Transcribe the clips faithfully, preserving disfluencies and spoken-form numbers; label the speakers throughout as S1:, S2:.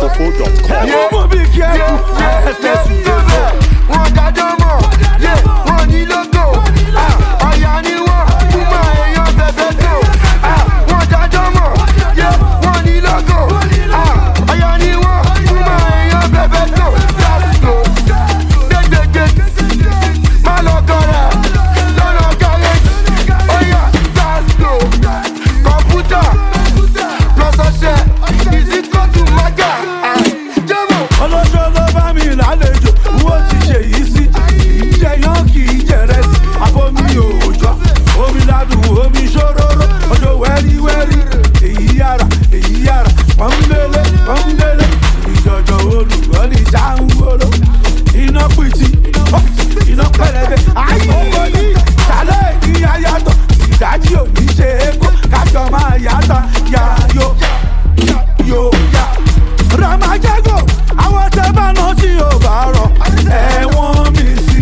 S1: mofo dot com.
S2: Yeah, be careful. Yeah, yeah, one dadamo. Yeah, one ni logo. Ah, oya ni won. Kuma eyan bebe go. Ah, one dadamo. Yeah, one ni logo. Ah, oya ni won. Kuma eyan bebe go. Let's go. Get get get. Malogora. Lolo garage. Oya, let's go. Computer. Plus a share. Is it go to my guy? Ah, jamo.
S3: Ọlọ́jọ́ ló bá mi lálejò, wọ́n ti ṣe yìí sí. Ìjẹyàn kì í jẹrẹsì, àfomi òòjọ́. Omi ládùn, omi ṣòróró, ọjọ́ wẹ́rí wẹ́rí. Èyí yára, èyí yára, pọ́nbélé, pọ́nbélé. Ìjọjọ olùgbọ́ ní jáwóró. Iná pìtì, iná pẹlẹbẹ. Ayé owó ní ìsàlẹ̀ ní ayàtọ̀. Ìdájí ò ní ṣe é kó, kájọ máa yàtọ̀. Yàyò, yò, yà. Ramajago, àwọn tẹ́ bá lọ sí ọba rọ, ẹ̀wọ̀n mi sí.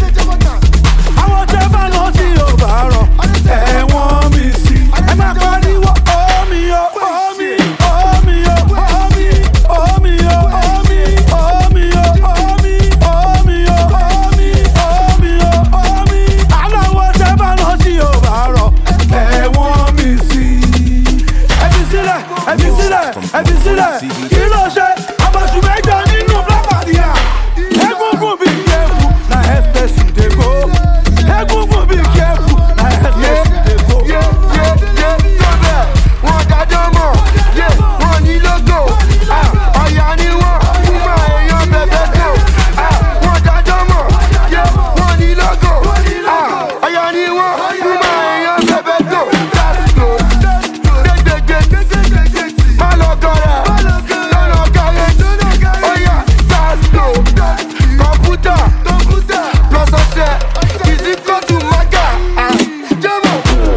S3: Àwọn tẹ́ bá lọ sí ọba rọ, ẹ̀wọ̀n mi sí. Ẹ máa pariwo omi o, omi, omi o, omi, omi o, omi, omi o, omi, omi o, omi, omi o, omi. Aláwọ̀ tẹ́ bá lọ sí ọba rọ, ẹ̀wọ̀n mi sí. Ẹbí sílẹ̀, ẹbí sílẹ̀, ẹbí sílẹ̀. Kí ló ṣe? Àbàṣù mẹ́jọ nínú Blackberry. Egungun be careful, na express you dey go. Egungun be careful, na express you dey go.
S2: Yeah, yeah, yeah, go there. One dadamo. Yeah, one ni logo. Ah, oya ni won. Kuma eyan bebe go. Ah, one dadamo. Yeah, one ni logo. Ah, oya ni won. Kuma eyan bebe go. Let's go. Get get get. Malogora. Lolo garage. Oya, let's go. Computer. Plus a share. Is it go to my guy? Ah, jamo.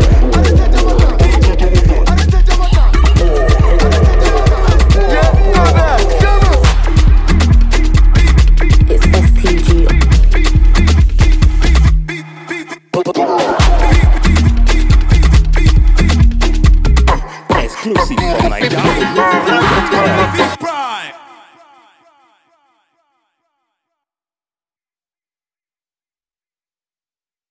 S2: Yeah, go there. Jamo.
S4: It's S T G.
S1: Exclusive from Nigeria.